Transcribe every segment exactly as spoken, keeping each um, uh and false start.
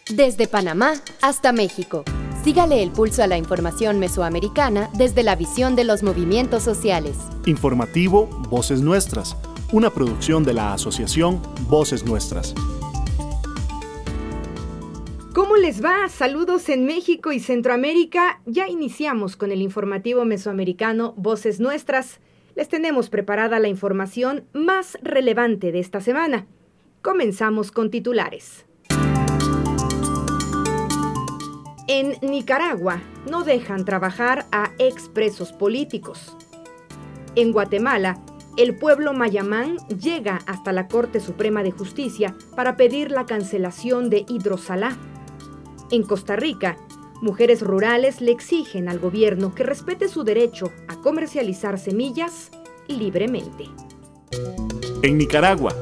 Desde Panamá hasta México. Sígale el pulso a la información mesoamericana desde la visión de los movimientos sociales. Informativo Voces Nuestras, una producción de la Asociación Voces Nuestras. ¿Cómo les va? Saludos en México y Centroamérica. Ya iniciamos con el informativo mesoamericano Voces Nuestras. Les tenemos preparada la información más relevante de esta semana. Comenzamos con titulares. En Nicaragua no dejan trabajar a expresos políticos. En Guatemala, el pueblo mayamán llega hasta la Corte Suprema de Justicia para pedir la cancelación de Hidrosalá. En Costa Rica, mujeres rurales le exigen al gobierno que respete su derecho a comercializar semillas libremente. En Nicaragua,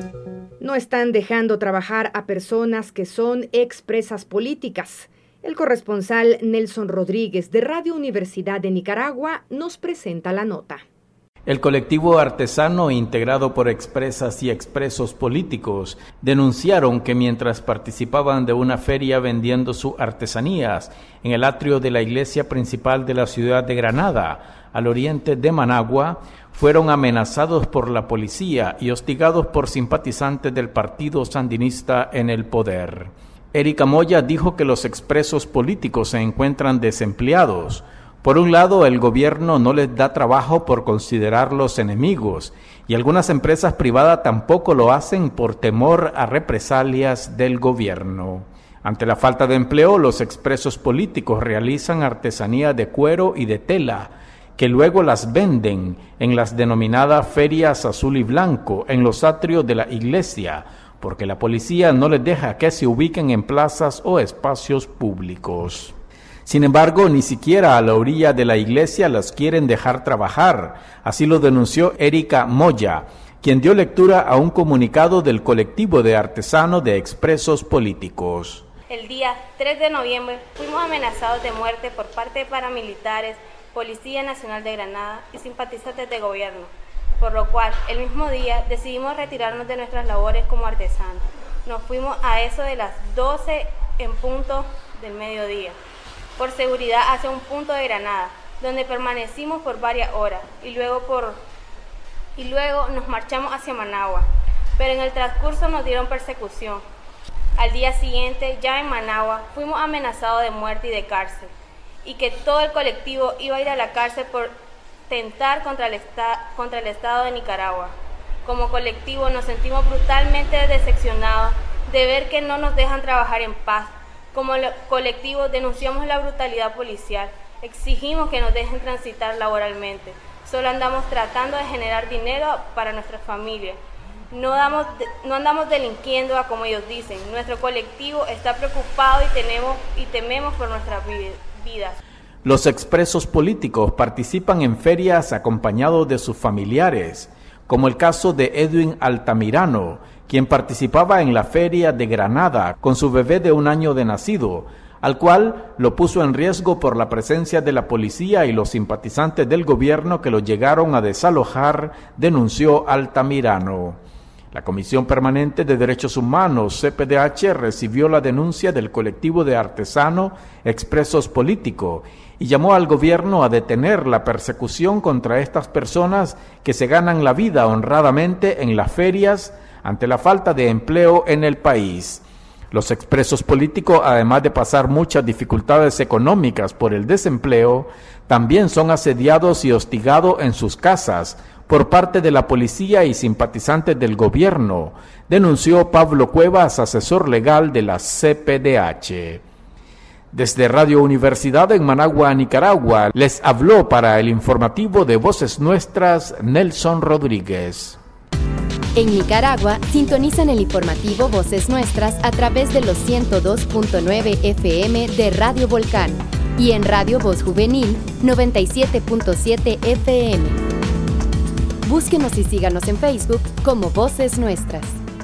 no están dejando trabajar a personas que son expresas políticas. El corresponsal Nelson Rodríguez de Radio Universidad de Nicaragua nos presenta la nota. El colectivo artesano integrado por expresas y expresos políticos denunciaron que mientras participaban de una feria vendiendo sus artesanías en el atrio de la iglesia principal de la ciudad de Granada, al oriente de Managua, fueron amenazados por la policía y hostigados por simpatizantes del partido sandinista en el poder. Erika Moya dijo que los expresos políticos se encuentran desempleados. Por un lado, el gobierno no les da trabajo por considerarlos enemigos, y algunas empresas privadas tampoco lo hacen por temor a represalias del gobierno. Ante la falta de empleo, los expresos políticos realizan artesanía de cuero y de tela, que luego las venden en las denominadas ferias azul y blanco en los atrios de la iglesia, porque la policía no les deja que se ubiquen en plazas o espacios públicos. Sin embargo, ni siquiera a la orilla de la iglesia las quieren dejar trabajar. Así lo denunció Erika Moya, quien dio lectura a un comunicado del colectivo de artesanos de expresos políticos. El día tres de noviembre fuimos amenazados de muerte por parte de paramilitares, Policía Nacional de Granada y simpatizantes de gobierno, por lo cual el mismo día decidimos retirarnos de nuestras labores como artesanos. Nos fuimos a eso de las doce en punto del mediodía, por seguridad hacia un punto de Granada, donde permanecimos por varias horas y luego, por, y luego nos marchamos hacia Managua, pero en el transcurso nos dieron persecución. Al día siguiente, ya en Managua, fuimos amenazados de muerte y de cárcel, y que todo el colectivo iba a ir a la cárcel por tentar contra el, esta, contra el Estado de Nicaragua. Como colectivo nos sentimos brutalmente decepcionados de ver que no nos dejan trabajar en paz. Como colectivo denunciamos la brutalidad policial, exigimos que nos dejen transitar laboralmente. Solo andamos tratando de generar dinero para nuestra familia. No, damos, no andamos delinquiendo a como ellos dicen. Nuestro colectivo está preocupado y, tenemos, y tememos por nuestras vidas. Los expresos políticos participan en ferias acompañados de sus familiares, como el caso de Edwin Altamirano, quien participaba en la feria de Granada con su bebé de un año de nacido, al cual lo puso en riesgo por la presencia de la policía y los simpatizantes del gobierno que lo llegaron a desalojar, denunció Altamirano. La Comisión Permanente de Derechos Humanos, C P D H, recibió la denuncia del colectivo de artesanos expresos políticos y llamó al gobierno a detener la persecución contra estas personas que se ganan la vida honradamente en las ferias ante la falta de empleo en el país. Los expresos políticos, además de pasar muchas dificultades económicas por el desempleo, también son asediados y hostigados en sus casas por parte de la policía y simpatizantes del gobierno, denunció Pablo Cuevas, asesor legal de la C P D H. Desde Radio Universidad en Managua, Nicaragua, les habló para el informativo de Voces Nuestras, Nelson Rodríguez. En Nicaragua, sintonizan el informativo Voces Nuestras a través de los ciento dos punto nueve F M de Radio Volcán y en Radio Voz Juvenil noventa y siete punto siete F M. Búsquenos y síganos en Facebook como Voces Nuestras.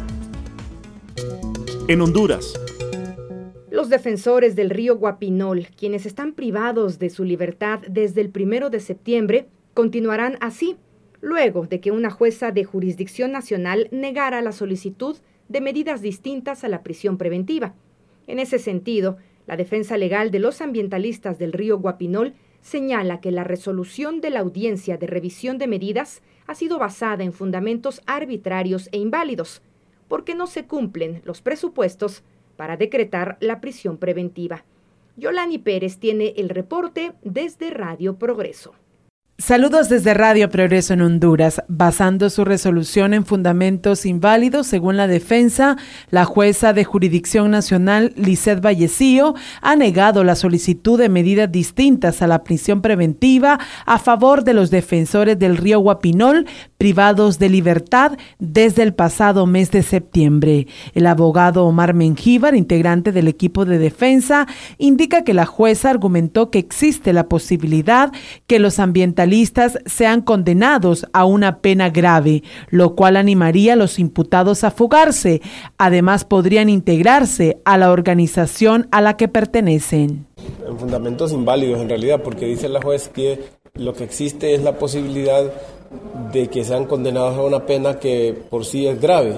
En Honduras, los defensores del río Guapinol, quienes están privados de su libertad desde el primero de septiembre, continuarán así, luego de que una jueza de jurisdicción nacional negara la solicitud de medidas distintas a la prisión preventiva. En ese sentido, la defensa legal de los ambientalistas del río Guapinol señala que la resolución de la audiencia de revisión de medidas ha sido basada en fundamentos arbitrarios e inválidos, porque no se cumplen los presupuestos para decretar la prisión preventiva. Yolani Pérez tiene el reporte desde Radio Progreso. Saludos desde Radio Progreso en Honduras. Basando su resolución en fundamentos inválidos, según la defensa, la jueza de jurisdicción nacional, Lisset Vallecillo, ha negado la solicitud de medidas distintas a la prisión preventiva a favor de los defensores del río Guapinol, privados de libertad desde el pasado mes de septiembre. El abogado Omar Mengíbar, integrante del equipo de defensa, indica que la jueza argumentó que existe la posibilidad que los ambientalistas sean condenados a una pena grave, lo cual animaría a los imputados a fugarse. Además, podrían integrarse a la organización a la que pertenecen. En fundamentos inválidos, en realidad, porque dice la juez que lo que existe es la posibilidad de que sean condenados a una pena que por sí es grave.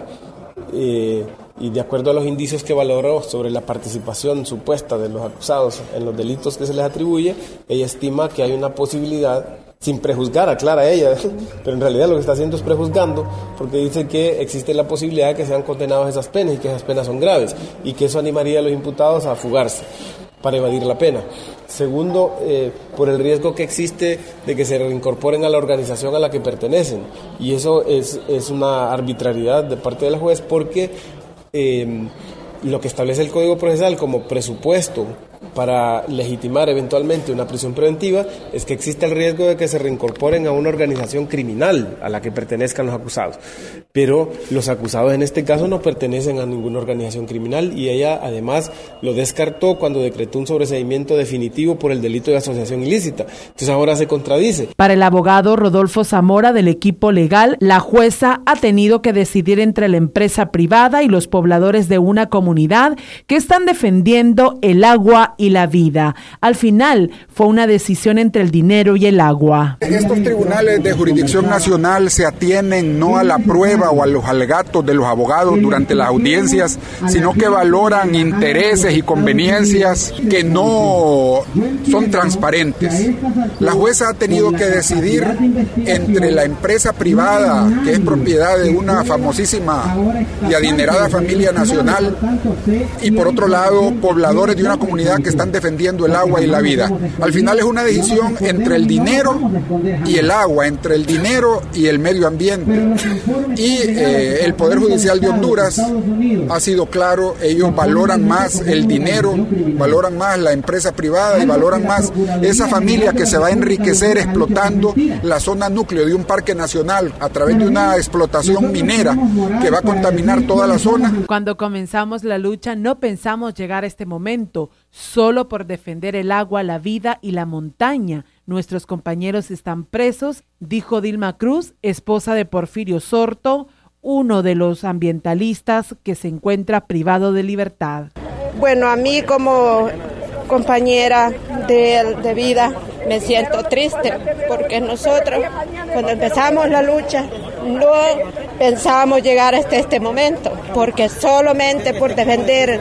Eh, y de acuerdo a los indicios que valoró sobre la participación supuesta de los acusados en los delitos que se les atribuye, ella estima que hay una posibilidad, sin prejuzgar, aclara ella, pero en realidad lo que está haciendo es prejuzgando, porque dice que existe la posibilidad de que sean condenados a esas penas y que esas penas son graves, y que eso animaría a los imputados a fugarse para evadir la pena. Segundo, eh, por el riesgo que existe de que se reincorporen a la organización a la que pertenecen, y eso es, es una arbitrariedad de parte de la juez, porque eh, lo que establece el Código Procesal como presupuesto para legitimar eventualmente una prisión preventiva es que existe el riesgo de que se reincorporen a una organización criminal a la que pertenezcan los acusados. Pero los acusados en este caso no pertenecen a ninguna organización criminal y ella además lo descartó cuando decretó un sobreseimiento definitivo por el delito de asociación ilícita. Entonces ahora se contradice. Para el abogado Rodolfo Zamora del equipo legal, la jueza ha tenido que decidir entre la empresa privada y los pobladores de una comunidad que están defendiendo el agua y la vida. Al final fue una decisión entre el dinero y el agua. Estos tribunales de jurisdicción nacional se atienen no a la prueba o a los alegatos de los abogados durante las audiencias, sino que valoran intereses y conveniencias que no son transparentes. La jueza ha tenido que decidir entre la empresa privada, que es propiedad de una famosísima y adinerada familia nacional, y por otro lado, pobladores de una comunidad que están defendiendo el agua y la vida. Al final es una decisión entre el dinero y el agua, entre el dinero y el medio ambiente. Y eh, el Poder Judicial de Honduras ha sido claro, ellos valoran más el dinero, valoran más la empresa privada y valoran más esa familia que se va a enriquecer explotando la zona núcleo de un parque nacional a través de una explotación minera que va a contaminar toda la zona. Cuando comenzamos la lucha no pensamos llegar a este momento, solo por defender el agua, la vida y la montaña. Nuestros compañeros están presos, dijo Dilma Cruz, esposa de Porfirio Sorto, uno de los ambientalistas que se encuentra privado de libertad. Bueno, a mí como compañera de, de vida me siento triste porque nosotros cuando empezamos la lucha no pensábamos llegar hasta este momento, porque solamente por defender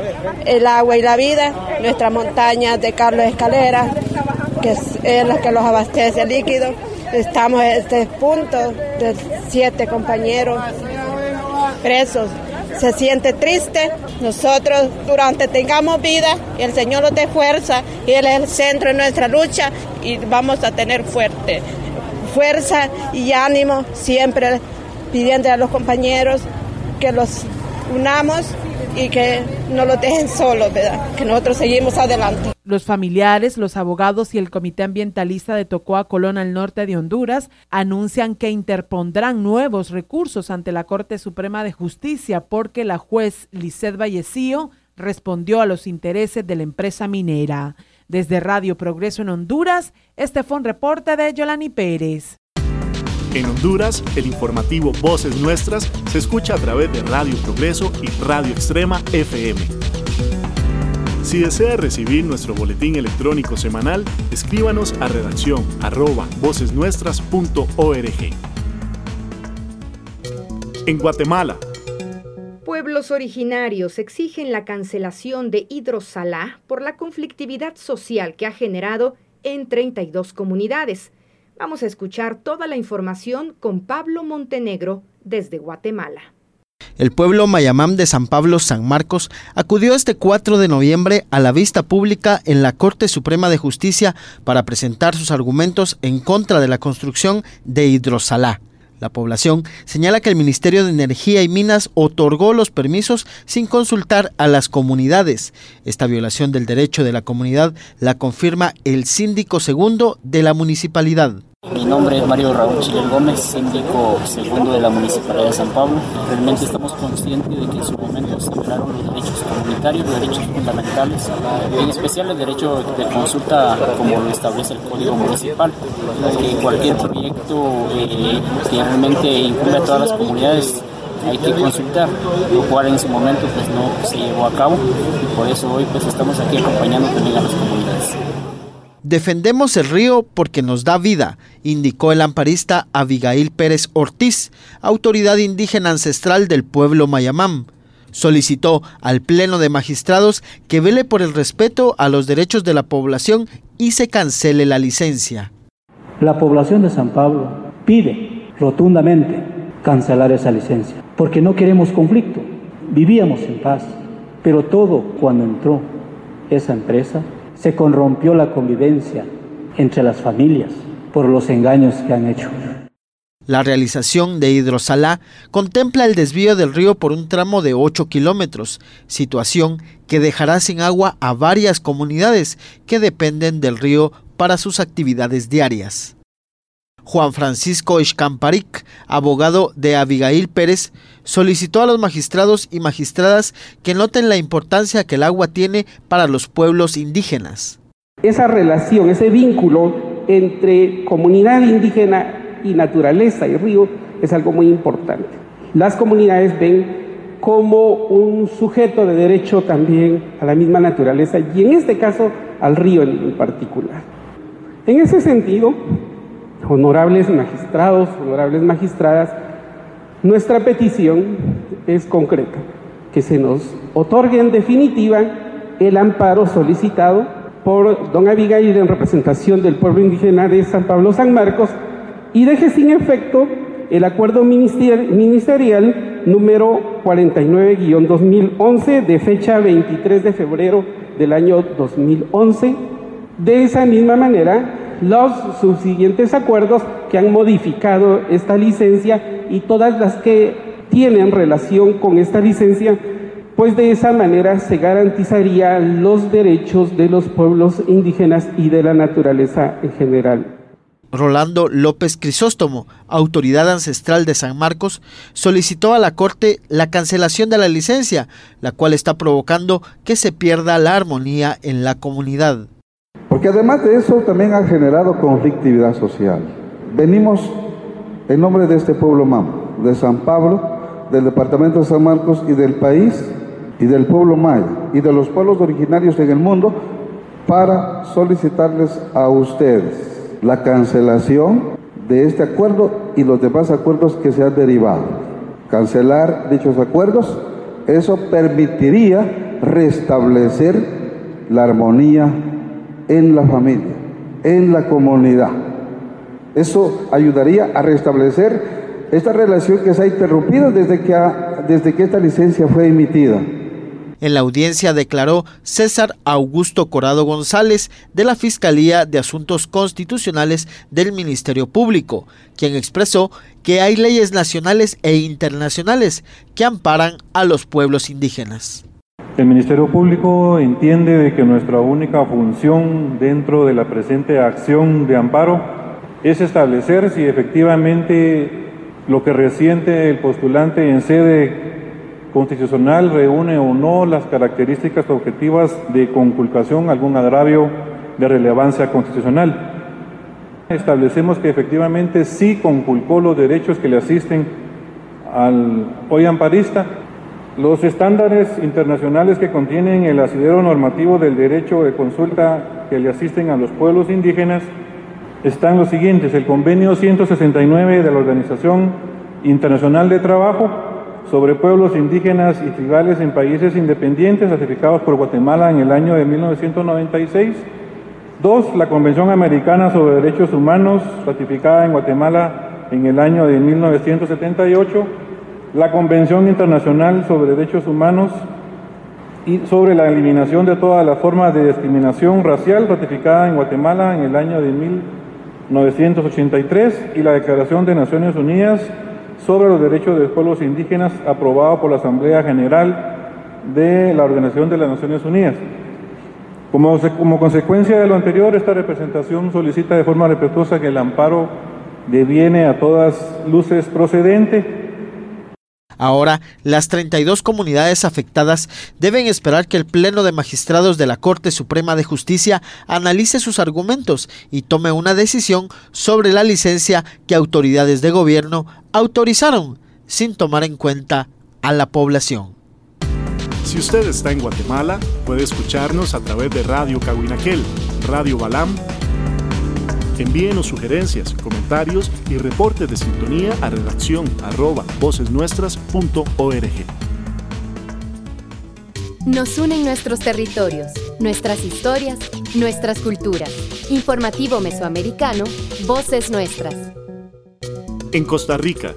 el agua y la vida, nuestra montaña de Carlos Escalera, que es, es la que los abastece el líquido, estamos en este punto de siete compañeros presos. Se siente triste. Nosotros durante tengamos vida y el Señor nos dé fuerza y Él es el centro de nuestra lucha y vamos a tener fuerte fuerza y ánimo, siempre pidiendo a los compañeros que los unamos y que no los dejen solos, ¿verdad? Que nosotros seguimos adelante. Los familiares, los abogados y el Comité Ambientalista de Tocoa, Colón, al norte de Honduras, anuncian que interpondrán nuevos recursos ante la Corte Suprema de Justicia porque la juez Lisset Vallecillo respondió a los intereses de la empresa minera. Desde Radio Progreso en Honduras, este fue un reporte de Yolani Pérez. En Honduras, el informativo Voces Nuestras se escucha a través de Radio Progreso y Radio Extrema F M. Si desea recibir nuestro boletín electrónico semanal, escríbanos a redacción arroba vocesnuestras punto org. En Guatemala, Pueblos originarios exigen la cancelación de Hidrosalá por la conflictividad social que ha generado en treinta y dos comunidades. Vamos a escuchar toda la información con Pablo Montenegro desde Guatemala. El pueblo mayamán de San Pablo San Marcos acudió este cuatro de noviembre a la vista pública en la Corte Suprema de Justicia para presentar sus argumentos en contra de la construcción de Hidrosalá. La población señala que el Ministerio de Energía y Minas otorgó los permisos sin consultar a las comunidades. Esta violación del derecho de la comunidad la confirma el síndico segundo de la municipalidad. Mi nombre es Mario Raúl Chile Gómez, síndico segundo de la Municipalidad de San Pablo. Realmente estamos conscientes de que en su momento se violaron los derechos comunitarios, los derechos fundamentales, en especial el derecho de consulta como lo establece el Código Municipal, que cualquier proyecto eh, que realmente incumbe a todas las comunidades hay que consultar, lo cual en su momento pues no se llevó a cabo y por eso hoy pues estamos aquí acompañando también a las comunidades. Defendemos el río porque nos da vida, indicó el amparista Abigail Pérez Ortiz, autoridad indígena ancestral del pueblo mayamán. Solicitó al Pleno de Magistrados que vele por el respeto a los derechos de la población y se cancele la licencia. La población de San Pablo pide rotundamente cancelar esa licencia, porque no queremos conflicto. Vivíamos en paz, pero todo cuando entró esa empresa, se corrompió la convivencia entre las familias por los engaños que han hecho. La realización de Hidrosalá contempla el desvío del río por un tramo de ocho kilómetros, situación que dejará sin agua a varias comunidades que dependen del río para sus actividades diarias. Juan Francisco Escamparic, abogado de Abigail Pérez, solicitó a los magistrados y magistradas que noten la importancia que el agua tiene para los pueblos indígenas. Esa relación, ese vínculo entre comunidad indígena y naturaleza y río es algo muy importante. Las comunidades ven como un sujeto de derecho también a la misma naturaleza y en este caso al río en particular. En ese sentido, honorables magistrados, honorables magistradas, nuestra petición es concreta, que se nos otorgue en definitiva el amparo solicitado por don Abigail en representación del pueblo indígena de San Pablo San Marcos y deje sin efecto el acuerdo ministerial número cuarenta y nueve guión dos mil once de fecha veintitrés de febrero del año dos mil once. De esa misma manera, los subsiguientes acuerdos que han modificado esta licencia y todas las que tienen relación con esta licencia, pues de esa manera se garantizaría los derechos de los pueblos indígenas y de la naturaleza en general. Rolando López Crisóstomo, autoridad ancestral de San Marcos, solicitó a la Corte la cancelación de la licencia, la cual está provocando que se pierda la armonía en la comunidad. Porque además de eso también ha generado conflictividad social. Venimos en nombre de este pueblo mamo, de San Pablo, del departamento de San Marcos y del país y del pueblo maya y de los pueblos originarios en el mundo para solicitarles a ustedes la cancelación de este acuerdo y los demás acuerdos que se han derivado. Cancelar dichos acuerdos, eso permitiría restablecer la armonía en la familia, en la comunidad. Eso ayudaría a restablecer esta relación que se ha interrumpido desde que, ha, desde que esta licencia fue emitida. En la audiencia declaró César Augusto Corrado González de la Fiscalía de Asuntos Constitucionales del Ministerio Público, quien expresó que hay leyes nacionales e internacionales que amparan a los pueblos indígenas. El Ministerio Público entiende de que nuestra única función dentro de la presente acción de amparo es establecer si efectivamente lo que resiente el postulante en sede constitucional reúne o no las características objetivas de conculcación a algún agravio de relevancia constitucional. Establecemos que efectivamente sí conculcó los derechos que le asisten al hoy amparista. Los estándares internacionales que contienen el asidero normativo del derecho de consulta que le asisten a los pueblos indígenas están los siguientes: el convenio ciento sesenta y nueve de la Organización Internacional de Trabajo, sobre pueblos indígenas y tribales en países independientes ratificados por Guatemala en el año de mil novecientos noventa y seis. Dos, la Convención Americana sobre Derechos Humanos, ratificada en Guatemala en el año de mil novecientos setenta y ocho. La Convención Internacional sobre Derechos Humanos y sobre la eliminación de todas las formas de discriminación racial, ratificada en Guatemala en el año de mil novecientos ochenta y tres, y la Declaración de Naciones Unidas sobre los Derechos de los Pueblos Indígenas, aprobada por la Asamblea General de la Organización de las Naciones Unidas. Como, como consecuencia de lo anterior, esta representación solicita de forma respetuosa que el amparo deviene a todas luces procedente. Ahora, las treinta y dos comunidades afectadas deben esperar que el Pleno de Magistrados de la Corte Suprema de Justicia analice sus argumentos y tome una decisión sobre la licencia que autoridades de gobierno autorizaron sin tomar en cuenta a la población. Si usted está en Guatemala, puede escucharnos a través de Radio Cahuinaquel, Radio Balam. Envíenos sugerencias, comentarios y reportes de sintonía a redacción arroba voces nuestras punto org. Nos unen nuestros territorios, nuestras historias, nuestras culturas. Informativo Mesoamericano, Voces Nuestras. En Costa Rica.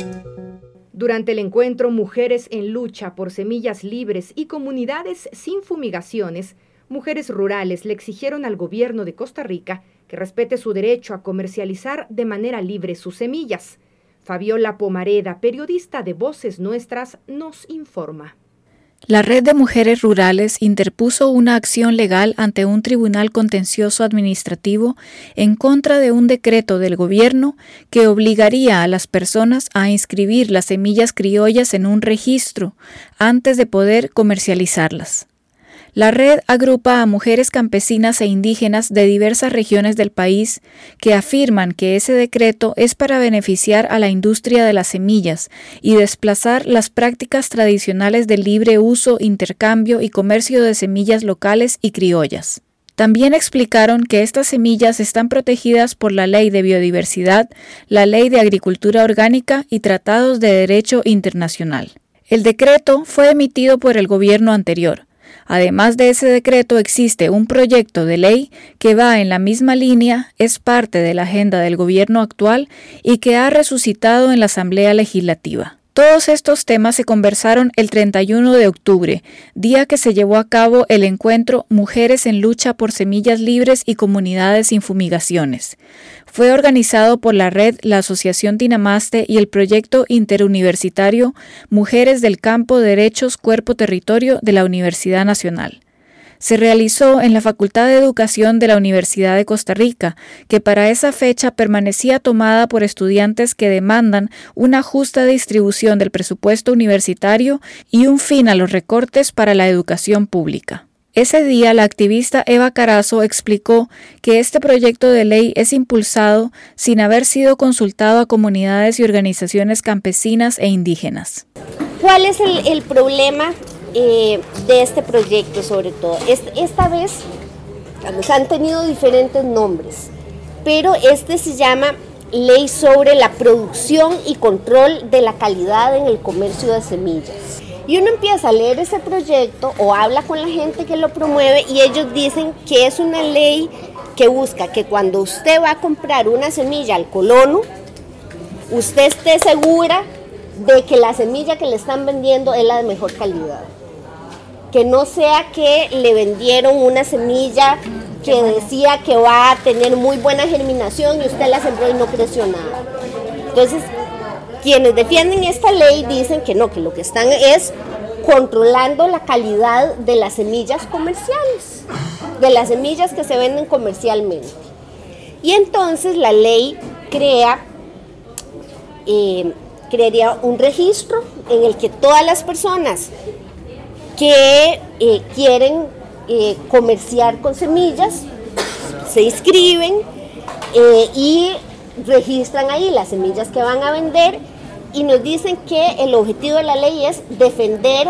Durante el encuentro Mujeres en Lucha por Semillas Libres y Comunidades sin Fumigaciones, mujeres rurales le exigieron al gobierno de Costa Rica que respete su derecho a comercializar de manera libre sus semillas. Fabiola Pomareda, periodista de Voces Nuestras, nos informa. La Red de Mujeres Rurales interpuso una acción legal ante un tribunal contencioso administrativo en contra de un decreto del gobierno que obligaría a las personas a inscribir las semillas criollas en un registro antes de poder comercializarlas. La red agrupa a mujeres campesinas e indígenas de diversas regiones del país que afirman que ese decreto es para beneficiar a la industria de las semillas y desplazar las prácticas tradicionales de libre uso, intercambio y comercio de semillas locales y criollas. También explicaron que estas semillas están protegidas por la Ley de Biodiversidad, la Ley de Agricultura Orgánica y tratados de derecho internacional. El decreto fue emitido por el gobierno anterior. Además de ese decreto, existe un proyecto de ley que va en la misma línea, es parte de la agenda del gobierno actual y que ha resucitado en la Asamblea Legislativa. Todos estos temas se conversaron el treinta y uno de octubre, día que se llevó a cabo el encuentro Mujeres en Lucha por Semillas Libres y Comunidades sin Fumigaciones. Fue organizado por la red, la Asociación Tinamaste y el proyecto interuniversitario Mujeres del Campo, Derechos, Cuerpo, Territorio de la Universidad Nacional. Se realizó en la Facultad de Educación de la Universidad de Costa Rica, que para esa fecha permanecía tomada por estudiantes que demandan una justa distribución del presupuesto universitario y un fin a los recortes para la educación pública. Ese día, la activista Eva Carazo explicó que este proyecto de ley es impulsado sin haber sido consultado a comunidades y organizaciones campesinas e indígenas. ¿Cuál es el, el problema eh, de este proyecto sobre todo? Este, esta vez digamos, han tenido diferentes nombres, pero este se llama Ley sobre la producción y control de la calidad en el comercio de semillas. Y uno empieza a leer ese proyecto o habla con la gente que lo promueve y ellos dicen que es una ley que busca que cuando usted va a comprar una semilla al colono, usted esté segura de que la semilla que le están vendiendo es la de mejor calidad. Que no sea que le vendieron una semilla que decía que va a tener muy buena germinación y usted la sembró y no creció nada. Entonces, quienes defienden esta ley dicen que no, que lo que están es controlando la calidad de las semillas comerciales, de las semillas que se venden comercialmente. Y entonces la ley crea, eh, crearía un registro en el que todas las personas que eh, quieren eh, comerciar con semillas se inscriben eh, y registran ahí las semillas que van a vender y nos dicen que el objetivo de la ley es defender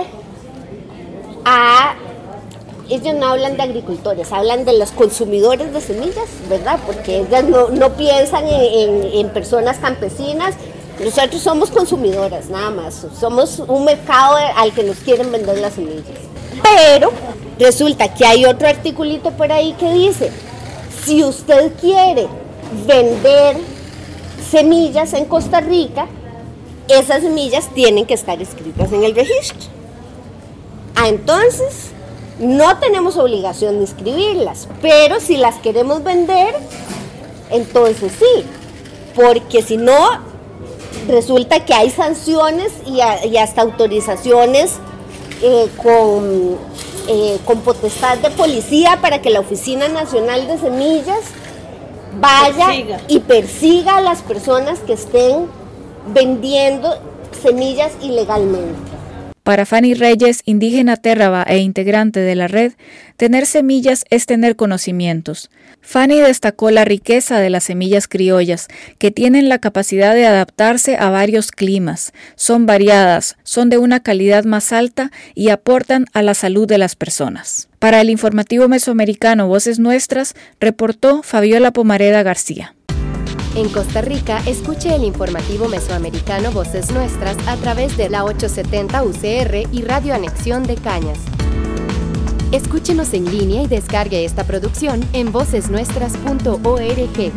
a, ellos no hablan de agricultores, hablan de los consumidores de semillas, ¿verdad? Porque ellas no, no piensan en, en, en personas campesinas, Nosotros somos consumidoras, nada más. Somos un mercado al que nos quieren vender las semillas. Pero resulta que hay otro articulito por ahí que dice, si usted quiere vender semillas en Costa Rica, esas semillas tienen que estar escritas en el registro. Ah, entonces, no tenemos obligación de inscribirlas, pero si las queremos vender, entonces sí, porque si no, resulta que hay sanciones y, a, y hasta autorizaciones eh, con, eh, con potestad de policía para que la Oficina Nacional de Semillas vaya persiga. y persiga a las personas que estén vendiendo semillas ilegalmente. Para Fanny Reyes, indígena térraba e integrante de la red, tener semillas es tener conocimientos. Fanny destacó la riqueza de las semillas criollas, que tienen la capacidad de adaptarse a varios climas, son variadas, son de una calidad más alta y aportan a la salud de las personas. Para el informativo mesoamericano Voces Nuestras, reportó Fabiola Pomareda García. En Costa Rica, escuche el informativo mesoamericano Voces Nuestras a través de la ochocientos setenta U C R y Radio Anexión de Cañas. Escúchenos en línea y descargue esta producción en voces nuestras punto org.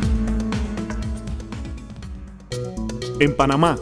En Panamá.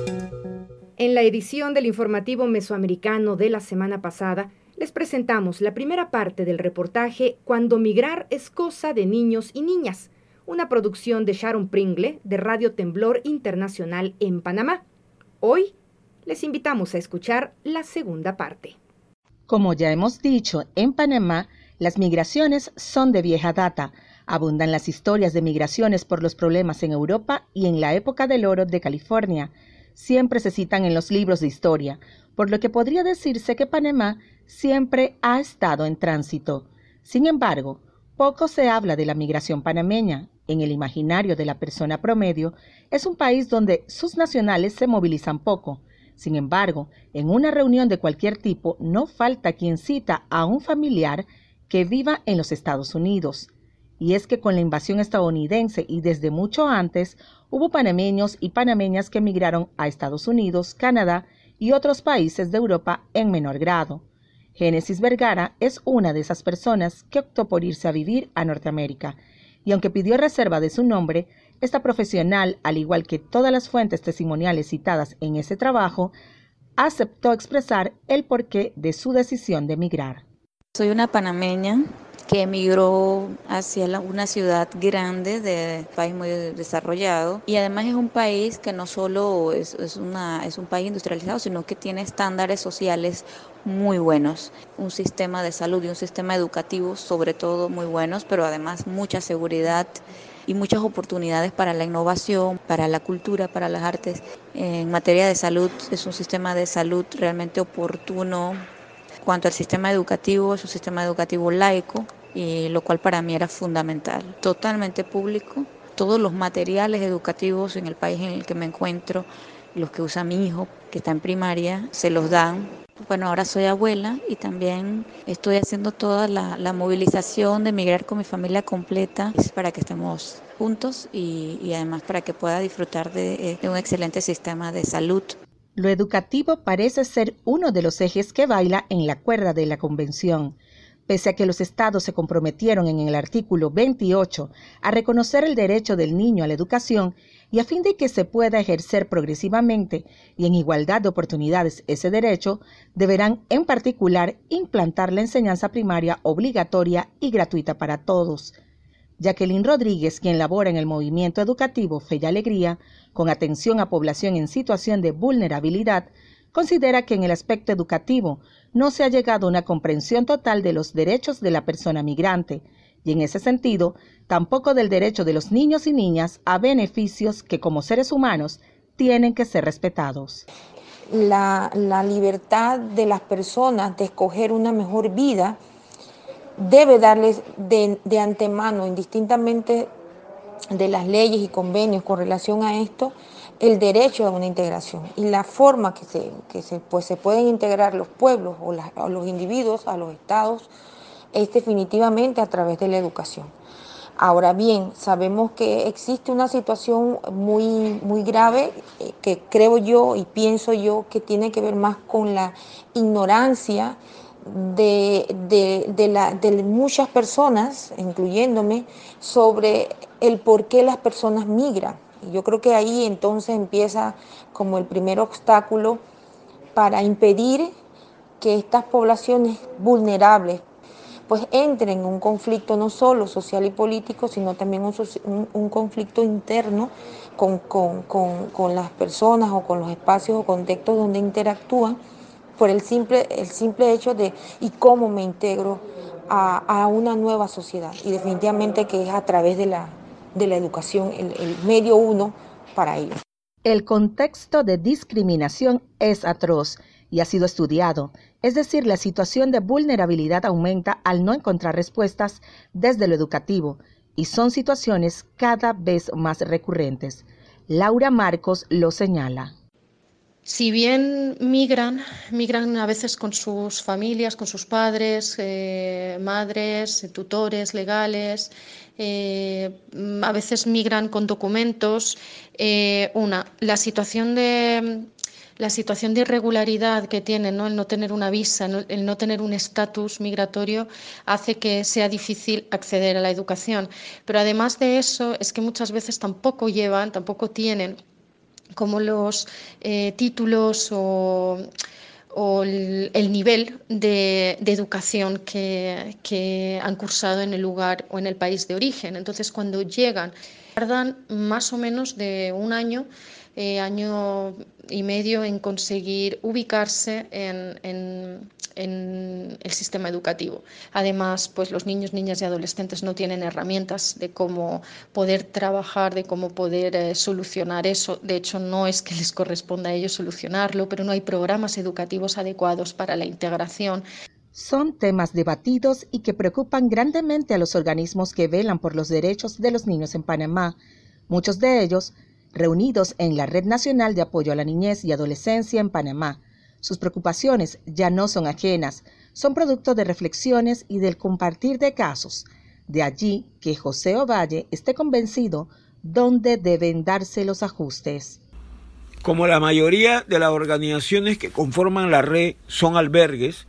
En la edición del informativo mesoamericano de la semana pasada, les presentamos la primera parte del reportaje Cuando migrar es cosa de niños y niñas, una producción de Sharon Pringle de Radio Temblor Internacional en Panamá. Hoy les invitamos a escuchar la segunda parte. Como ya hemos dicho, en Panamá las migraciones son de vieja data. Abundan las historias de migraciones por los problemas en Europa y en la época del oro de California. Siempre se citan en los libros de historia, por lo que podría decirse que Panamá siempre ha estado en tránsito. Sin embargo, poco se habla de la migración panameña. En el imaginario de la persona promedio, es un país donde sus nacionales se movilizan poco. Sin embargo, en una reunión de cualquier tipo, no falta quien cita a un familiar que viva en los Estados Unidos. Y es que con la invasión estadounidense y desde mucho antes, hubo panameños y panameñas que emigraron a Estados Unidos, Canadá y otros países de Europa en menor grado. Génesis Vergara es una de esas personas que optó por irse a vivir a Norteamérica. Y aunque pidió reserva de su nombre, esta profesional, al igual que todas las fuentes testimoniales citadas en ese trabajo, aceptó expresar el porqué de su decisión de emigrar. Soy una panameña que emigró hacia la, una ciudad grande de un país muy desarrollado, y además es un país que no solo es, es, una, es un país industrializado, sino que tiene estándares sociales muy buenos, un sistema de salud y un sistema educativo sobre todo muy buenos, pero además mucha seguridad y muchas oportunidades para la innovación, para la cultura, para las artes. En materia de salud, es un sistema de salud realmente oportuno. En cuanto al sistema educativo, es un sistema educativo laico, y lo cual para mí era fundamental, totalmente público. Todos los materiales educativos en el país en el que me encuentro, los que usa mi hijo, que está en primaria, se los dan. Bueno, ahora soy abuela y también estoy haciendo toda la, la movilización de migrar con mi familia completa para que estemos juntos y, y además para que pueda disfrutar de, de un excelente sistema de salud. Lo educativo parece ser uno de los ejes que baila en la cuerda de la Convención. Pese a que los estados se comprometieron en el artículo veintiocho a reconocer el derecho del niño a la educación y a fin de que se pueda ejercer progresivamente y en igualdad de oportunidades ese derecho, deberán en particular implantar la enseñanza primaria obligatoria y gratuita para todos. Jacqueline Rodríguez, quien labora en el movimiento educativo Fe y Alegría, con atención a población en situación de vulnerabilidad, considera que en el aspecto educativo no se ha llegado a una comprensión total de los derechos de la persona migrante, y en ese sentido, tampoco del derecho de los niños y niñas a beneficios que como seres humanos tienen que ser respetados. La, la libertad de las personas de escoger una mejor vida debe darles de, de antemano, indistintamente de las leyes y convenios con relación a esto, el derecho a una integración y la forma que se, que se, pues se pueden integrar los pueblos o, la, o los individuos a los estados es definitivamente a través de la educación. Ahora bien, sabemos que existe una situación muy, muy grave eh, que creo yo y pienso yo que tiene que ver más con la ignorancia de, de, de, la, de muchas personas, incluyéndome, sobre el por qué las personas migran. Y yo creo que ahí entonces empieza como el primer obstáculo para impedir que estas poblaciones vulnerables pues entren en un conflicto no solo social y político, sino también un, un, un conflicto interno con, con, con, con las personas o con los espacios o contextos donde interactúan por el simple, el simple hecho de y cómo me integro a, a una nueva sociedad. Y definitivamente que es a través de la, de la educación, el, el medio uno para ello. El contexto de discriminación es atroz y ha sido estudiado, es decir, la situación de vulnerabilidad aumenta al no encontrar respuestas desde lo educativo y son situaciones cada vez más recurrentes. Laura Marcos lo señala. Si bien migran, migran a veces con sus familias, con sus padres, eh, madres, tutores legales, eh, a veces migran con documentos. Eh, una, la situación de... La situación de irregularidad que tienen, ¿no? El no tener una visa, ¿no? El no tener un estatus migratorio hace que sea difícil acceder a la educación. Pero además de eso, es que muchas veces tampoco llevan, tampoco tienen como los eh, títulos o, o el, el nivel de, de educación que, que han cursado en el lugar o en el país de origen. Entonces, cuando llegan, tardan más o menos de un año Eh, año y medio en conseguir ubicarse en, en, en el sistema educativo. Además, pues los niños, niñas y adolescentes no tienen herramientas de cómo poder trabajar, de cómo poder eh, solucionar eso. De hecho, no es que les corresponda a ellos solucionarlo, pero no hay programas educativos adecuados para la integración. Son temas debatidos y que preocupan grandemente a los organismos que velan por los derechos de los niños en Panamá. Muchos de ellos reunidos en la Red Nacional de Apoyo a la Niñez y Adolescencia en Panamá. Sus preocupaciones ya no son ajenas, son producto de reflexiones y del compartir de casos. De allí que José Ovalle esté convencido dónde deben darse los ajustes. Como la mayoría de las organizaciones que conforman la red son albergues,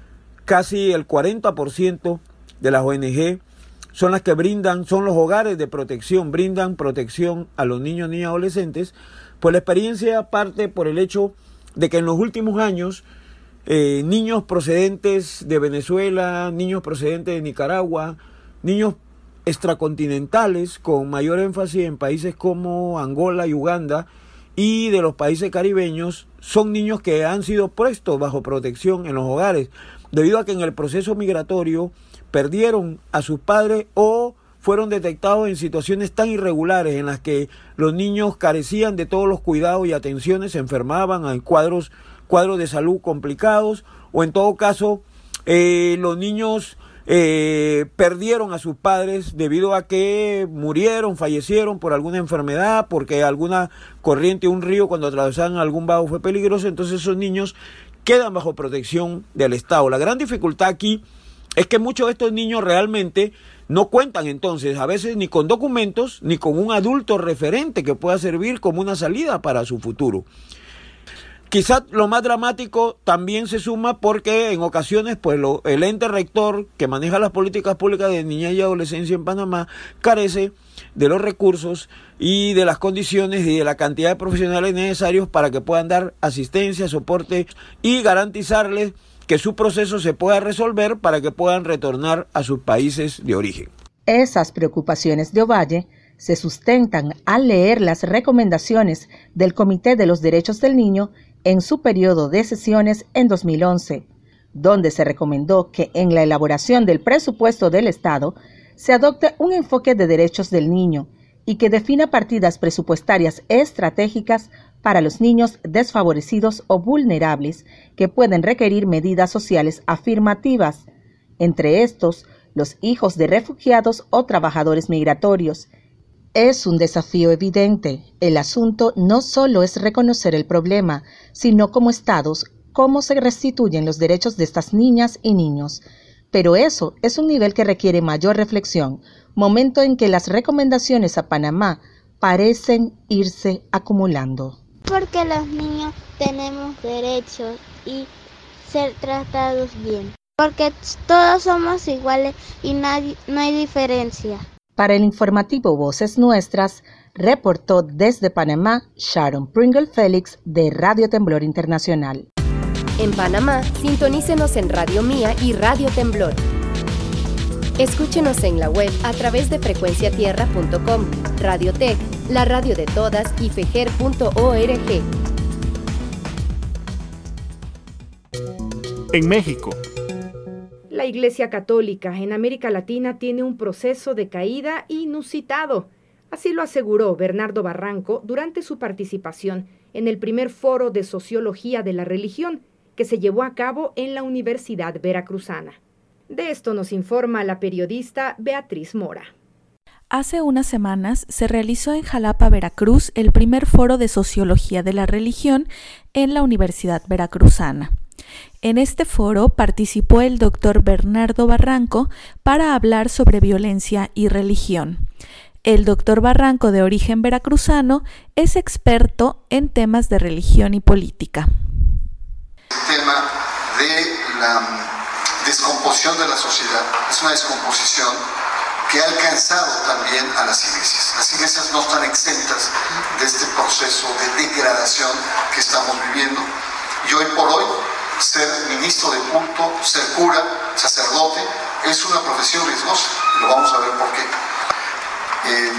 casi el cuarenta por ciento de las O N G son las que brindan, son los hogares de protección, brindan protección a los niños, niñas y adolescentes, pues la experiencia parte por el hecho de que en los últimos años eh, niños procedentes de Venezuela, niños procedentes de Nicaragua, niños extracontinentales con mayor énfasis en países como Angola y Uganda y de los países caribeños, son niños que han sido puestos bajo protección en los hogares, debido a que en el proceso migratorio perdieron a sus padres o fueron detectados en situaciones tan irregulares en las que los niños carecían de todos los cuidados y atenciones, se enfermaban, en cuadros, cuadros de salud complicados, o en todo caso eh, los niños eh, perdieron a sus padres debido a que murieron, fallecieron por alguna enfermedad, porque alguna corriente, un río cuando atravesaban algún vago fue peligroso. Entonces esos niños quedan bajo protección del Estado. La gran dificultad aquí es que muchos de estos niños realmente no cuentan entonces a veces ni con documentos ni con un adulto referente que pueda servir como una salida para su futuro. Quizás lo más dramático también se suma porque en ocasiones pues lo, el ente rector que maneja las políticas públicas de niñez y adolescencia en Panamá carece de los recursos y de las condiciones y de la cantidad de profesionales necesarios para que puedan dar asistencia, soporte y garantizarles que su proceso se pueda resolver para que puedan retornar a sus países de origen. Esas preocupaciones de Ovalle se sustentan al leer las recomendaciones del Comité de los Derechos del Niño en su periodo de sesiones en dos mil once, donde se recomendó que en la elaboración del presupuesto del Estado se adopte un enfoque de derechos del niño y que defina partidas presupuestarias estratégicas para los niños desfavorecidos o vulnerables que pueden requerir medidas sociales afirmativas, entre estos los hijos de refugiados o trabajadores migratorios. Es un desafío evidente. El asunto no solo es reconocer el problema, sino como estados, cómo se restituyen los derechos de estas niñas y niños. Pero eso es un nivel que requiere mayor reflexión, momento en que las recomendaciones a Panamá parecen irse acumulando. Porque los niños tenemos derechos y ser tratados bien. Porque todos somos iguales y nadie, no hay diferencia. Para el informativo Voces Nuestras, reportó desde Panamá Sharon Pringle Félix de Radio Temblor Internacional. En Panamá, sintonícenos en Radio Mía y Radio Temblor. Escúchenos en la web a través de frecuencia tierra punto com, Radiotech, la radio de todas y fejer punto org. En México. La Iglesia Católica en América Latina tiene un proceso de caída inusitado. Así lo aseguró Bernardo Barranco durante su participación en el primer foro de Sociología de la Religión que se llevó a cabo en la Universidad Veracruzana. De esto nos informa la periodista Beatriz Mora. Hace unas semanas se realizó en Jalapa, Veracruz, el primer foro de Sociología de la Religión en la Universidad Veracruzana. En este foro participó el doctor Bernardo Barranco para hablar sobre violencia y religión. El doctor Barranco, de origen veracruzano, es experto en temas de religión y política. El tema de la descomposición de la sociedad es una descomposición que ha alcanzado también a las iglesias. Las iglesias no están exentas de este proceso de degradación que estamos viviendo. Y hoy por hoy, ser ministro de culto, ser cura, sacerdote, es una profesión riesgosa. Y lo vamos a ver por qué. Eh,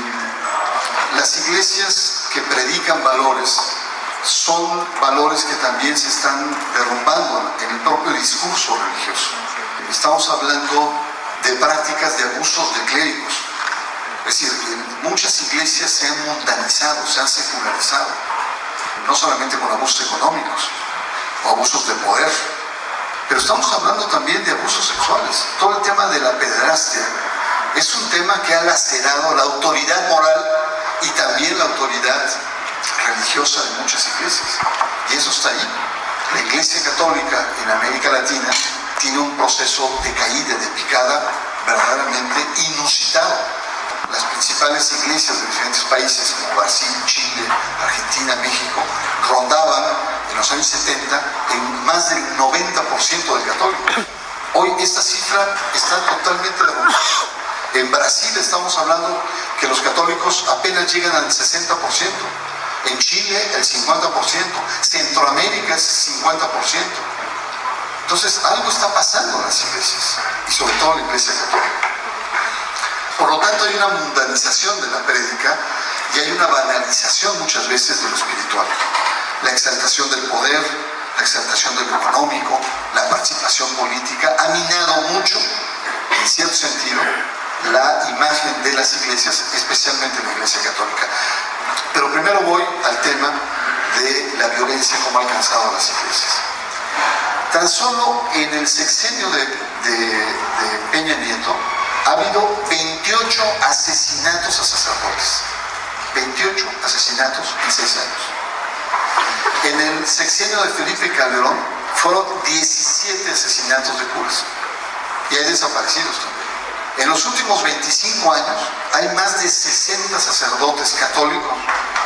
las iglesias que predican valores son valores que también se están derrumbando en el propio discurso religioso. Estamos hablando de prácticas de abusos de clérigos. Es decir, muchas iglesias se han mundanizado, se han secularizado, no solamente con abusos económicos o abusos de poder, pero estamos hablando también de abusos sexuales. Todo el tema de la pederastia es un tema que ha lacerado la autoridad moral y también la autoridad religiosa de muchas iglesias. Y eso está ahí. La Iglesia Católica en América Latina tiene un proceso de caída, de picada verdaderamente inusitado. Las principales iglesias de diferentes países, como Brasil, Chile, Argentina, México, rondaban en los años setenta en más del noventa por ciento de católicos. Hoy esta cifra está totalmente derrumbada. En Brasil estamos hablando que los católicos apenas llegan al sesenta por ciento. En Chile el cincuenta por ciento. Centroamérica es cincuenta por ciento. Entonces algo está pasando en las iglesias, y sobre todo en la Iglesia Católica. Por lo tanto hay una mundanización de la prédica y hay una banalización muchas veces de lo espiritual. La exaltación del poder, la exaltación de lo económico, la participación política ha minado mucho, en cierto sentido, la imagen de las iglesias, especialmente la Iglesia Católica. Pero primero voy al tema de la violencia como ha alcanzado a las iglesias. Tan solo en el sexenio de, de, de Peña Nieto ha habido veintiocho asesinatos a sacerdotes. veintiocho asesinatos en seis años. En el sexenio de Felipe Calderón fueron diecisiete asesinatos de curas. Y hay desaparecidos también. En los últimos veinticinco años hay más de sesenta sacerdotes católicos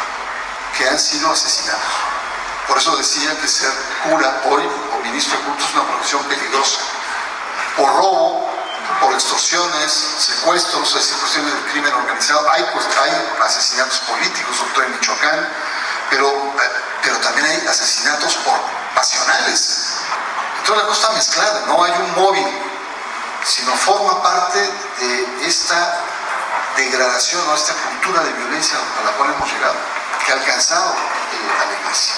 que han sido asesinados. Por eso decía que ser cura hoy o ministro de culto es una profesión peligrosa. Por robo, por extorsiones, secuestros, ejecuciones del crimen organizado. Hay, pues, hay asesinatos políticos, sobre todo en Michoacán, pero, pero también hay asesinatos por pasionales. Entonces la cosa está mezclada, no hay un móvil, sino forma parte de esta degradación o esta cultura de violencia a la cual hemos llegado, que ha alcanzado eh, a la iglesia.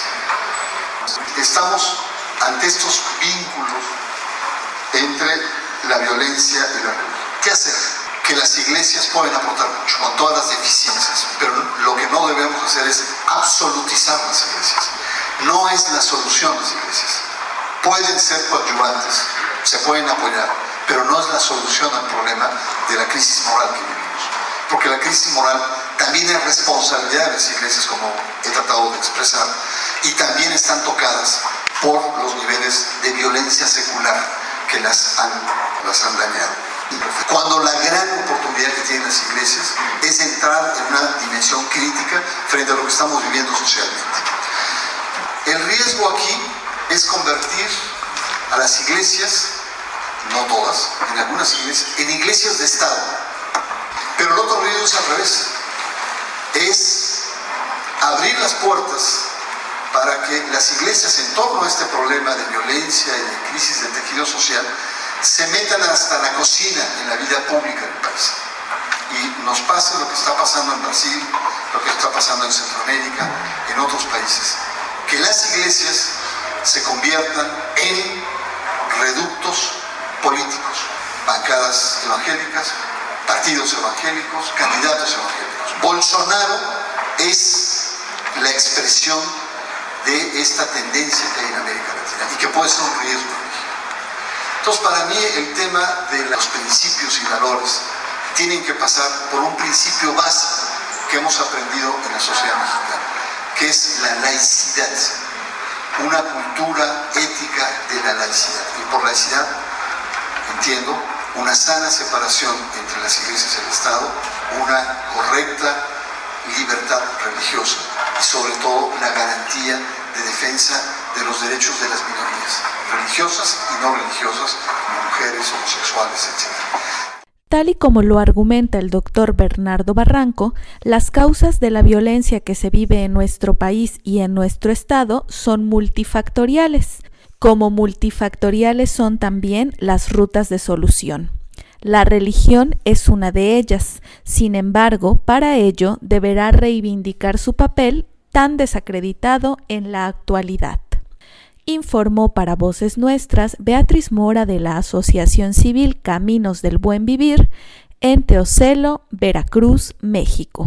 Estamos ante estos vínculos entre la violencia y la religión. ¿Qué hacer? Que las iglesias pueden aportar mucho, con todas las deficiencias, pero lo que no debemos hacer es absolutizar las iglesias. No es la solución las iglesias. Pueden ser coadyuvantes, se pueden apoyar, pero no es la solución al problema de la crisis moral que vivimos. Porque la crisis moral también es responsabilidad de las iglesias, como he tratado de expresar, y también están tocadas por los niveles de violencia secular que las han, las han dañado. Cuando cuando la gran oportunidad que tienen las iglesias es entrar en una dimensión crítica frente a lo que estamos viviendo socialmente. El riesgo aquí es convertir a las iglesias, no todas, en algunas iglesias, en iglesias de Estado. Pero el otro riesgo es al revés, es abrir las puertas para que las iglesias en torno a este problema de violencia y de crisis del tejido social se metan hasta la cocina en la vida pública del país. Y nos pase lo que está pasando en Brasil, lo que está pasando en Centroamérica, en otros países. Que las iglesias se conviertan en reductos políticos, bancadas evangélicas, partidos evangélicos, candidatos evangélicos. Bolsonaro es la expresión de esta tendencia que hay en América Latina y que puede ser un riesgo. Entonces, para mí el tema de los principios y valores tienen que pasar por un principio básico que hemos aprendido en la sociedad mexicana, que es la laicidad, una cultura ética de la laicidad. Y por laicidad entiendo una sana separación entre las iglesias y el Estado, una correcta libertad religiosa y sobre todo la garantía de defensa de los derechos de las minorías religiosas y no religiosas, como mujeres, homosexuales, etcétera. Tal y como lo argumenta el doctor Bernardo Barranco, las causas de la violencia que se vive en nuestro país y en nuestro estado son multifactoriales, como multifactoriales son también las rutas de solución. La religión es una de ellas, sin embargo, para ello deberá reivindicar su papel tan desacreditado en la actualidad. Informó para Voces Nuestras Beatriz Mora de la Asociación Civil Caminos del Buen Vivir en Teocelo, Veracruz, México.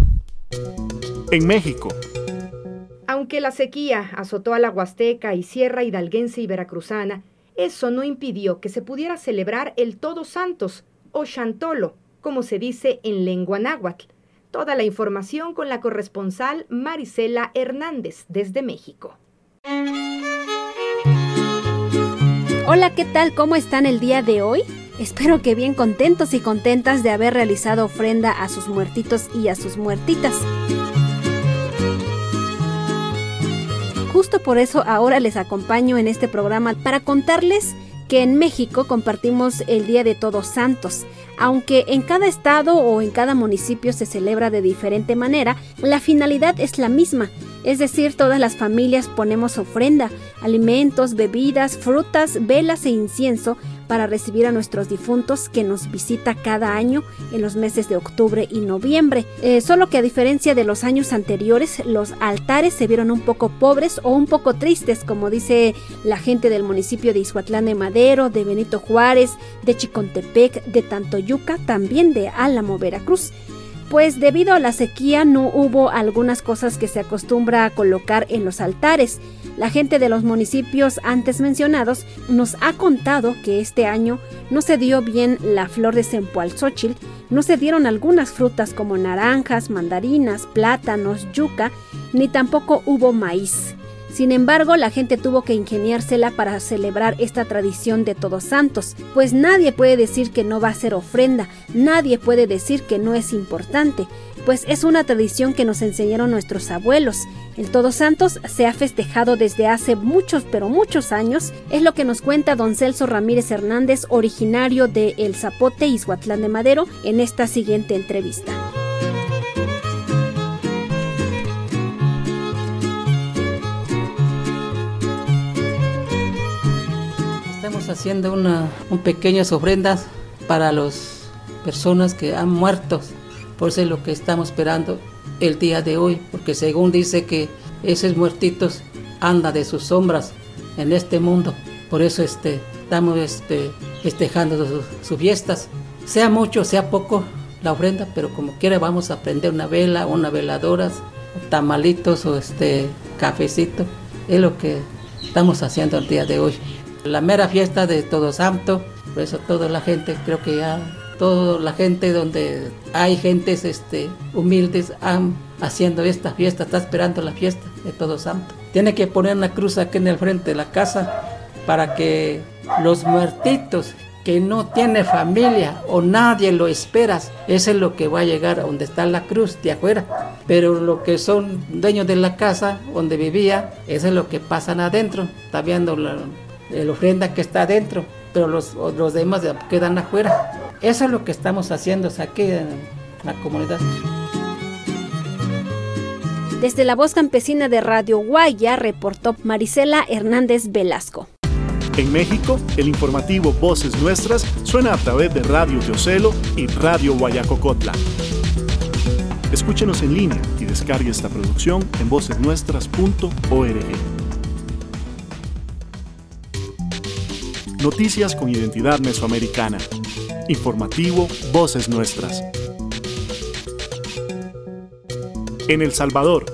En México. Aunque la sequía azotó a la Huasteca y Sierra Hidalguense y Veracruzana, eso no impidió que se pudiera celebrar el Todos Santos, o Xantolo, como se dice en lengua náhuatl. Toda la información con la corresponsal Marisela Hernández desde México. Hola, ¿qué tal? ¿Cómo están el día de hoy? Espero que bien contentos y contentas de haber realizado ofrenda a sus muertitos y a sus muertitas. Justo por eso ahora les acompaño en este programa para contarles que en México compartimos el Día de Todos Santos. Aunque en cada estado o en cada municipio se celebra de diferente manera, la finalidad es la misma, es decir, todas las familias ponemos ofrenda, alimentos, bebidas, frutas, velas e incienso para recibir a nuestros difuntos que nos visita cada año en los meses de octubre y noviembre. Eh, solo que a diferencia de los años anteriores, los altares se vieron un poco pobres o un poco tristes, como dice la gente del municipio de Ixhuatlán de Madero, de Benito Juárez, de Chicontepec, de Tantoyuca, también de Álamo, Veracruz. Pues debido a la sequía no hubo algunas cosas que se acostumbra a colocar en los altares. La gente de los municipios antes mencionados nos ha contado que este año no se dio bien la flor de cempoalxóchitl, no se dieron algunas frutas como naranjas, mandarinas, plátanos, yuca, ni tampoco hubo maíz. Sin embargo, la gente tuvo que ingeniársela para celebrar esta tradición de Todos Santos, pues nadie puede decir que no va a ser ofrenda, nadie puede decir que no es importante, pues es una tradición que nos enseñaron nuestros abuelos. El Todos Santos se ha festejado desde hace muchos, pero muchos años, es lo que nos cuenta don Celso Ramírez Hernández, originario de El Zapote, Ixhuatlán de Madero, en esta siguiente entrevista. Estamos haciendo una, un pequeñas ofrendas para las personas que han muerto. Por eso es lo que estamos esperando el día de hoy, porque según dice que esos muertitos andan de sus sombras en este mundo. Por eso este, estamos este, festejando sus, sus fiestas. Sea mucho, sea poco la ofrenda, pero como quiera vamos a prender una vela, una veladora, tamalitos o este cafecito. Es lo que estamos haciendo el día de hoy. La mera fiesta de Todos Santos, por eso toda la gente, creo que ya toda la gente donde hay gentes este, humildes han, haciendo esta fiesta, está esperando la fiesta de Todos Santos. Tiene que poner una cruz aquí en el frente de la casa para que los muertitos que no tiene familia o nadie lo espera, ese es lo que va a llegar a donde está la cruz de afuera. Pero lo que son dueños de la casa donde vivía, eso es lo que pasan adentro. Está viendo la, la ofrenda que está adentro, pero los, los demás quedan afuera. Eso es lo que estamos haciendo aquí en la comunidad. Desde la voz campesina de Radio Guaya, reportó Marisela Hernández Velasco. En México, el informativo Voces Nuestras suena a través de Radio Teocelo y Radio Guayacocotla. Escúchenos en línea y descargue esta producción en voces nuestras punto org. Noticias con identidad mesoamericana. Informativo Voces Nuestras. En El Salvador.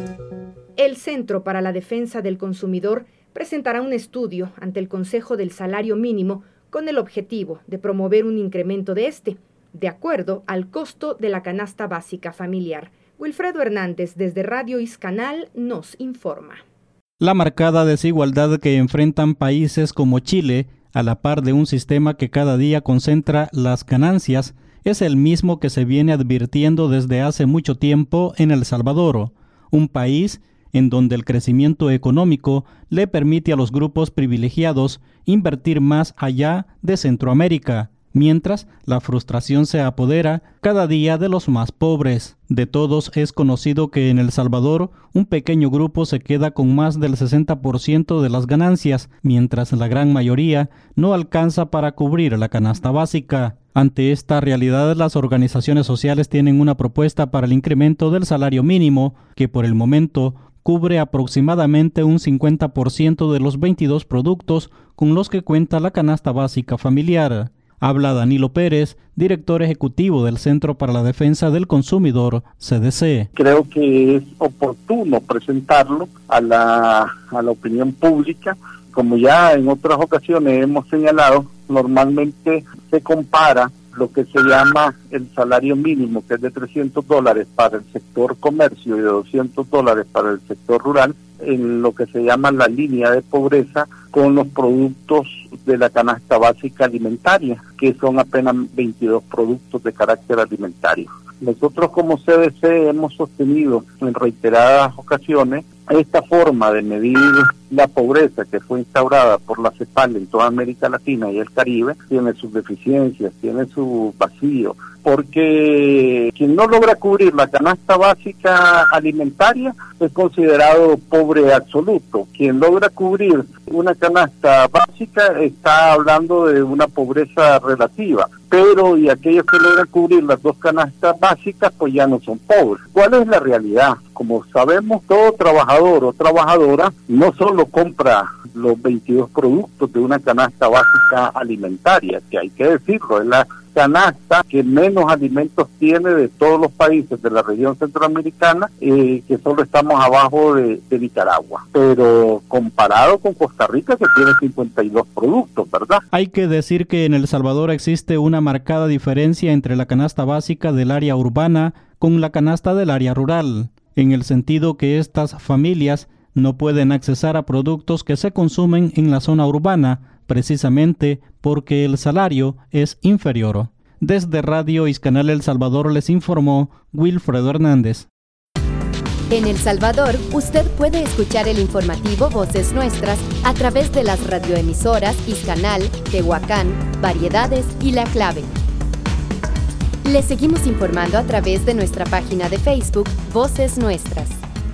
El Centro para la Defensa del Consumidor presentará un estudio ante el Consejo del Salario Mínimo con el objetivo de promover un incremento de este, de acuerdo al costo de la canasta básica familiar. Wilfredo Hernández, desde Radio Iscanal, nos informa. La marcada desigualdad que enfrentan países como Chile, a la par de un sistema que cada día concentra las ganancias, es el mismo que se viene advirtiendo desde hace mucho tiempo en El Salvador, un país en donde el crecimiento económico le permite a los grupos privilegiados invertir más allá de Centroamérica, mientras la frustración se apodera cada día de los más pobres. De todos es conocido que en El Salvador un pequeño grupo se queda con más del sesenta por ciento de las ganancias, mientras la gran mayoría no alcanza para cubrir la canasta básica. Ante esta realidad, las organizaciones sociales tienen una propuesta para el incremento del salario mínimo, que por el momento cubre aproximadamente un cincuenta por ciento de los veintidós productos con los que cuenta la canasta básica familiar. Habla Danilo Pérez, director ejecutivo del Centro para la Defensa del Consumidor, C D C. Creo que es oportuno presentarlo a la, a la opinión pública. Como ya en otras ocasiones hemos señalado, normalmente se compara lo que se llama el salario mínimo, que es de trescientos dólares para el sector comercio y de doscientos dólares para el sector rural, en lo que se llama la línea de pobreza, con los productos de la canasta básica alimentaria, que son apenas veintidós productos de carácter alimentario. Nosotros como C D C hemos sostenido en reiteradas ocasiones esta forma de medir la pobreza que fue instaurada por la CEPAL en toda América Latina y el Caribe. Tiene sus deficiencias, tiene su vacío, porque quien no logra cubrir la canasta básica alimentaria es considerado pobre absoluto. Quien logra cubrir una canasta básica está hablando de una pobreza relativa, pero y aquellos que logran cubrir las dos canastas básicas pues ya no son pobres. ¿Cuál es la realidad? Como sabemos, todo trabajador o trabajadora no solo compra los veintidós productos de una canasta básica alimentaria, que hay que decirlo, es la canasta que menos alimentos tiene de todos los países de la región centroamericana, eh, que solo estamos abajo de, de Nicaragua, pero comparado con Costa Rica, que tiene cincuenta y dos productos, ¿verdad? Hay que decir que en El Salvador existe una marcada diferencia entre la canasta básica del área urbana con la canasta del área rural, en el sentido que estas familias no pueden accesar a productos que se consumen en la zona urbana, precisamente porque el salario es inferior. Desde Radio Iscanal El Salvador les informó Wilfredo Hernández. En El Salvador, usted puede escuchar el informativo Voces Nuestras a través de las radioemisoras Iscanal, Tehuacán, Variedades y La Clave. Les seguimos informando a través de nuestra página de Facebook Voces Nuestras.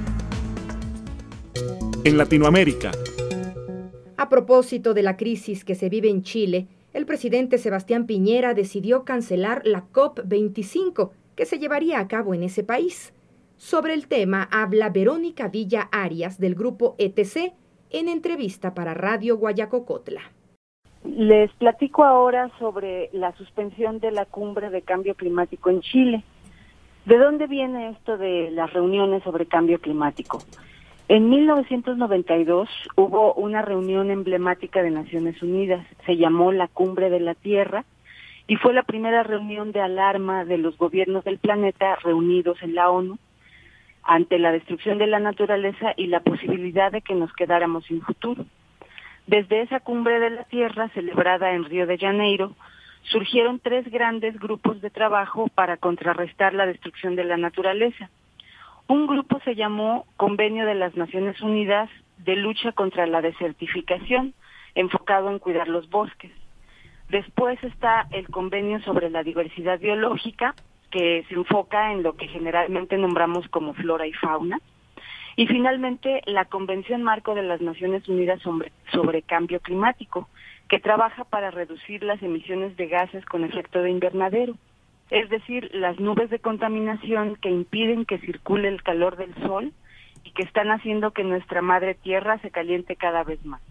En Latinoamérica. A propósito de la crisis que se vive en Chile, el presidente Sebastián Piñera decidió cancelar la COP veinticinco que se llevaría a cabo en ese país. Sobre el tema habla Verónica Villa Arias del grupo E T C en entrevista para Radio Guayacocotla. Les platico ahora sobre la suspensión de la cumbre de cambio climático en Chile. ¿De dónde viene esto de las reuniones sobre cambio climático? En mil novecientos noventa y dos hubo una reunión emblemática de Naciones Unidas, se llamó la Cumbre de la Tierra, y fue la primera reunión de alarma de los gobiernos del planeta reunidos en la ONU ante la destrucción de la naturaleza y la posibilidad de que nos quedáramos sin futuro. Desde esa cumbre de la Tierra, celebrada en Río de Janeiro, surgieron tres grandes grupos de trabajo para contrarrestar la destrucción de la naturaleza. Un grupo se llamó Convenio de las Naciones Unidas de Lucha contra la Desertificación, enfocado en cuidar los bosques. Después está el Convenio sobre la Diversidad Biológica, que se enfoca en lo que generalmente nombramos como flora y fauna. Y finalmente, la Convención Marco de las Naciones Unidas sobre, sobre Cambio Climático, que trabaja para reducir las emisiones de gases con efecto de invernadero, es decir, las nubes de contaminación que impiden que circule el calor del sol y que están haciendo que nuestra madre tierra se caliente cada vez más.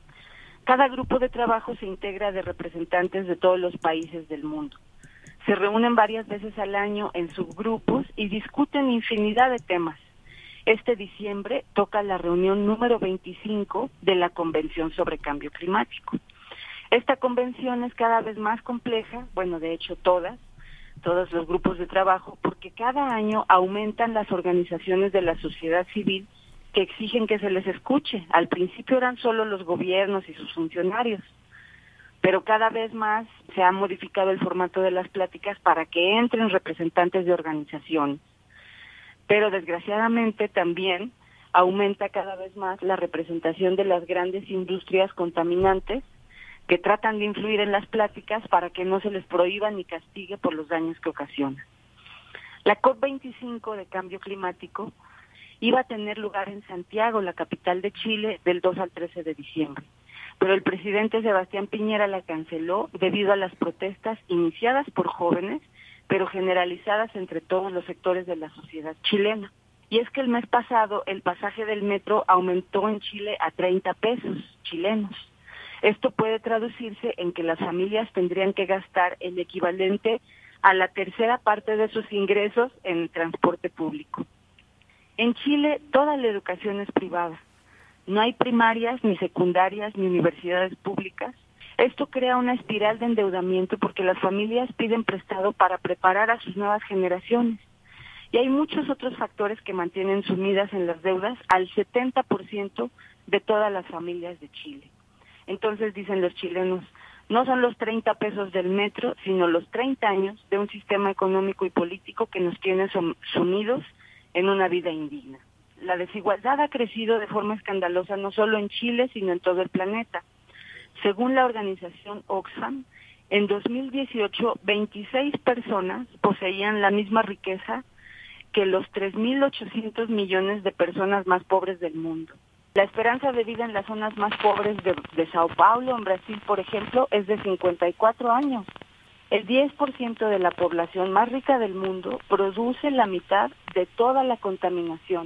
Cada grupo de trabajo se integra de representantes de todos los países del mundo. Se reúnen varias veces al año en subgrupos y discuten infinidad de temas. Este diciembre toca la reunión número veinticinco de la Convención sobre Cambio Climático. Esta convención es cada vez más compleja, bueno, de hecho todas, todos los grupos de trabajo, porque cada año aumentan las organizaciones de la sociedad civil que exigen que se les escuche. Al principio eran solo los gobiernos y sus funcionarios, pero cada vez más se ha modificado el formato de las pláticas para que entren representantes de organizaciones. Pero desgraciadamente también aumenta cada vez más la representación de las grandes industrias contaminantes que tratan de influir en las pláticas para que no se les prohíba ni castigue por los daños que ocasiona. La COP veinticinco de Cambio Climático iba a tener lugar en Santiago, la capital de Chile, del dos al trece de diciembre. Pero el presidente Sebastián Piñera la canceló debido a las protestas iniciadas por jóvenes, pero generalizadas entre todos los sectores de la sociedad chilena. Y es que el mes pasado el pasaje del metro aumentó en Chile a treinta pesos chilenos. Esto puede traducirse en que las familias tendrían que gastar el equivalente a la tercera parte de sus ingresos en transporte público. En Chile toda la educación es privada. No hay primarias, ni secundarias, ni universidades públicas. Esto crea una espiral de endeudamiento porque las familias piden prestado para preparar a sus nuevas generaciones. Y hay muchos otros factores que mantienen sumidas en las deudas al setenta por ciento de todas las familias de Chile. Entonces dicen los chilenos, no son los treinta pesos del metro, sino los treinta años de un sistema económico y político que nos tiene sumidos en una vida indigna. La desigualdad ha crecido de forma escandalosa no solo en Chile, sino en todo el planeta. Según la organización Oxfam, en dos mil dieciocho, veintiséis personas poseían la misma riqueza que los tres mil ochocientos millones de personas más pobres del mundo. La esperanza de vida en las zonas más pobres de, de Sao Paulo, en Brasil, por ejemplo, es de cincuenta y cuatro años. El diez por ciento de la población más rica del mundo produce la mitad de toda la contaminación.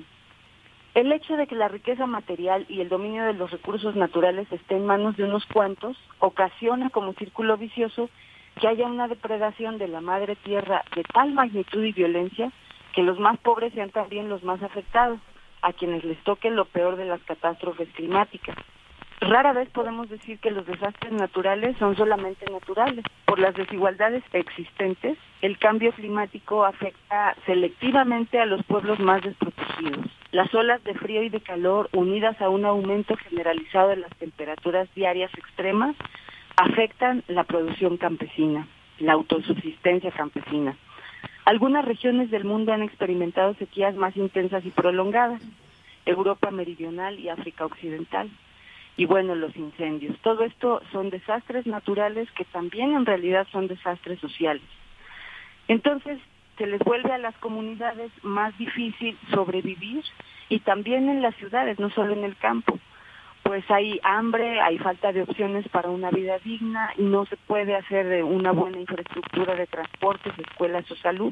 El hecho de que la riqueza material y el dominio de los recursos naturales esté en manos de unos cuantos ocasiona como círculo vicioso que haya una depredación de la madre tierra de tal magnitud y violencia que los más pobres sean también los más afectados, a quienes les toque lo peor de las catástrofes climáticas. Rara vez podemos decir que los desastres naturales son solamente naturales. Por las desigualdades existentes, el cambio climático afecta selectivamente a los pueblos más desprotegidos. Las olas de frío y de calor, unidas a un aumento generalizado de las temperaturas diarias extremas, afectan la producción campesina, la autosubsistencia campesina. Algunas regiones del mundo han experimentado sequías más intensas y prolongadas, Europa meridional y África occidental. Y bueno, los incendios. Todo esto son desastres naturales que también en realidad son desastres sociales. Entonces, se les vuelve a las comunidades más difícil sobrevivir y también en las ciudades, no solo en el campo. Pues hay hambre, hay falta de opciones para una vida digna y no se puede hacer una buena infraestructura de transportes, escuelas o salud.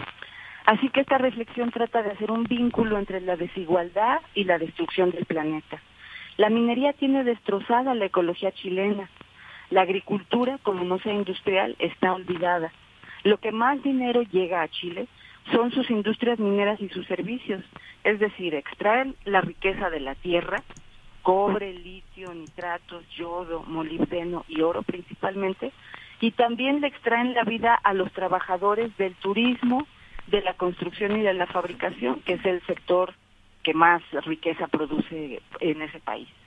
Así que esta reflexión trata de hacer un vínculo entre la desigualdad y la destrucción del planeta. La minería tiene destrozada la ecología chilena. La agricultura, como no sea industrial, está olvidada. Lo que más dinero llega a Chile son sus industrias mineras y sus servicios, es decir, extraen la riqueza de la tierra, cobre, litio, nitratos, yodo, molibdeno y oro principalmente, y también le extraen la vida a los trabajadores del turismo, de la construcción y de la fabricación, que es el sector que más riqueza produce en ese país.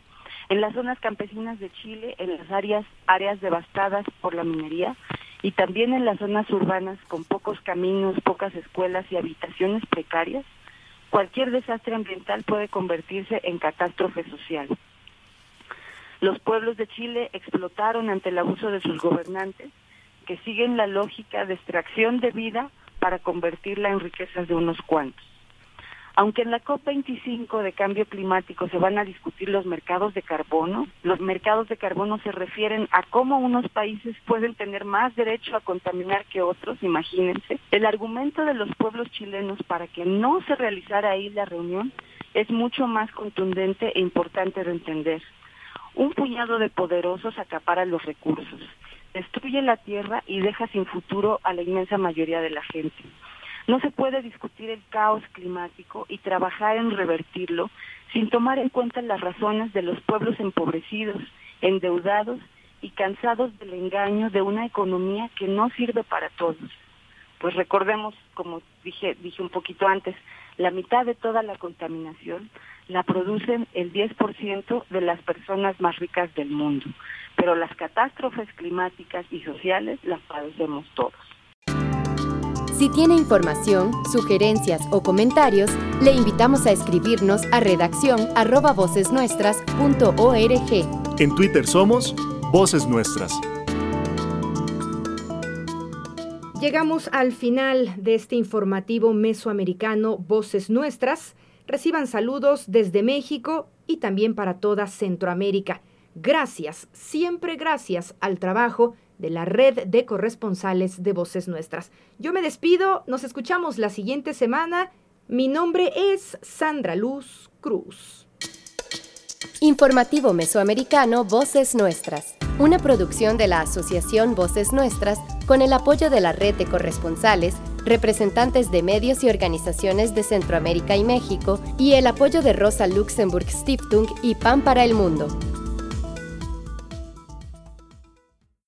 En las zonas campesinas de Chile, en las áreas, áreas devastadas por la minería, y también en las zonas urbanas con pocos caminos, pocas escuelas y habitaciones precarias, cualquier desastre ambiental puede convertirse en catástrofe social. Los pueblos de Chile explotaron ante el abuso de sus gobernantes, que siguen la lógica de extracción de vida para convertirla en riquezas de unos cuantos. Aunque en la COP veinticinco de cambio climático se van a discutir los mercados de carbono, los mercados de carbono se refieren a cómo unos países pueden tener más derecho a contaminar que otros, imagínense. El argumento de los pueblos chilenos para que no se realizara ahí la reunión es mucho más contundente e importante de entender. Un puñado de poderosos acapara los recursos, destruye la tierra y deja sin futuro a la inmensa mayoría de la gente. No se puede discutir el caos climático y trabajar en revertirlo sin tomar en cuenta las razones de los pueblos empobrecidos, endeudados y cansados del engaño de una economía que no sirve para todos. Pues recordemos, como dije, dije un poquito antes, la mitad de toda la contaminación la producen el diez por ciento de las personas más ricas del mundo, pero las catástrofes climáticas y sociales las padecemos todos. Si tiene información, sugerencias o comentarios, le invitamos a escribirnos a redacción arroba vocesnuestras punto org. En Twitter somos Voces Nuestras. Llegamos al final de este informativo mesoamericano Voces Nuestras. Reciban saludos desde México y también para toda Centroamérica. Gracias, siempre gracias al trabajo de la red de corresponsales de Voces Nuestras. Yo me despido, nos escuchamos la siguiente semana. Mi nombre es Sandra Luz Cruz. Informativo Mesoamericano Voces Nuestras, una producción de la Asociación Voces Nuestras con el apoyo de la red de corresponsales, representantes de medios y organizaciones de Centroamérica y México y el apoyo de Rosa Luxemburg Stiftung y Pan para el Mundo.